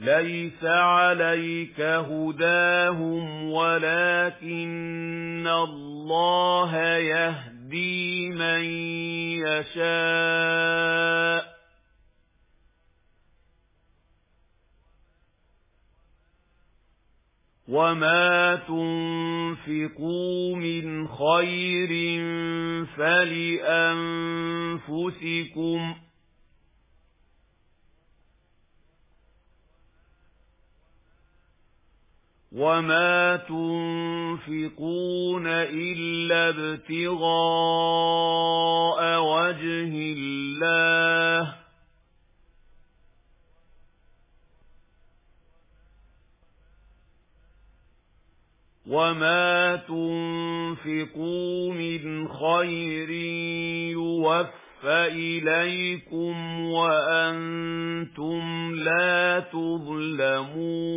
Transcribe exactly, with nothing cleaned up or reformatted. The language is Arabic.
لَيْسَ عَلَيْكَ هُدَاهُمْ وَلَكِنَّ اللَّهَ يَهْدِي مَن يَشَاءُ وَمَا تُنْفِقُوا مِنْ خَيْرٍ فَلِأَنفُسِكُمْ وَمَا تُنْفِقُونَ إِلَّا ابْتِغَاءَ وَجْهِ اللَّهِ وَمَا تُنْفِقُوا مِنْ خَيْرٍ يُوَفَّ إِلَيْكُمْ وَأَنْتُمْ لَا تُظْلَمُونَ